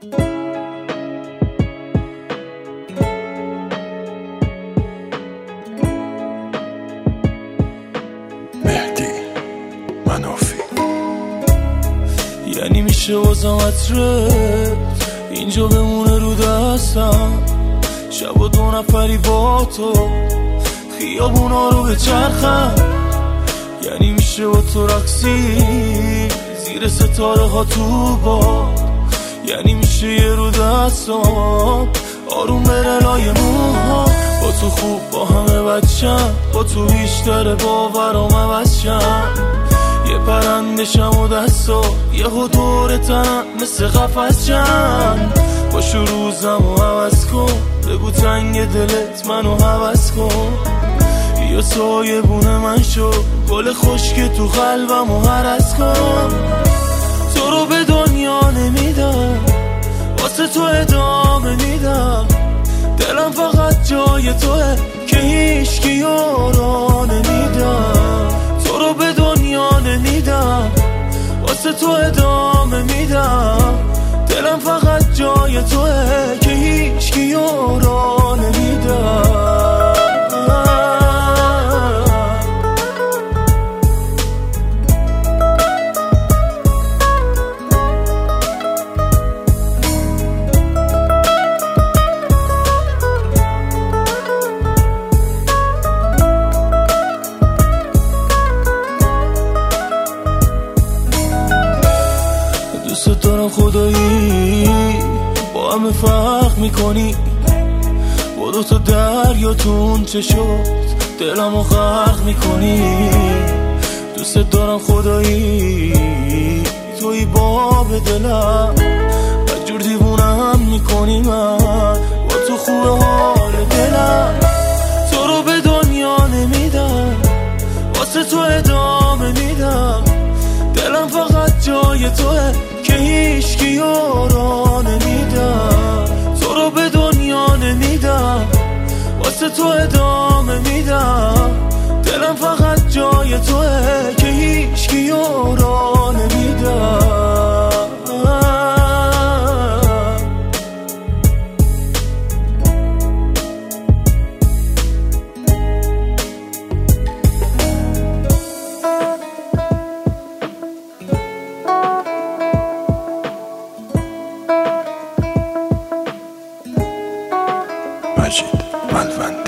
مهدی منافی. یعنی میشه واسم عطرت اینجا بمونه رو دستم، شب و 2 نفری با تو خیابونا رو بچرخم. یعنی میشه با تو رقصی زیر ستاره ها تو باد. یعنی میشه یه رو دستم آروم بره لای موها. با تو خوب با همه بچم، با تو بیشتر باورام عوض شم. یه پرنده شم و دستا یه دور تنم مثل قفس شم. باشو روزم و عوض کن، بگو تنگ دلت منو حوض کن. یا سایه بونه من شو، گل خشک تو قلبم و هرس کن. تو رو به دنیا نمیدم، واسه تو ادامه میدم. دلم فقط جای توه که هیچکی یارا نمیدم. تو رو به دنیا نمیدم، واسه تو ادامه میدم. دلم فقط جای توه که هیچکی یارا نمیدم. دوست دارم خدایی با همه فرق میکنی. با 2 تا دریاتون چه شد دلمو غرق میکنی. دوست دارم خدایی توی باب دلم، هر جور دیوونم میکنی. من با تو خوبه حال دلم. تو رو به دنیا نمیدم، واسه تو ادامه میدم. دلم فقط جای توه که هیچکی یارا نمیدم. تو رو به دنیا نمیدم، واسه تو ادامه میدم. دلم فقط جای توه که هیچکی یارا نمیدم. مجید ملوند.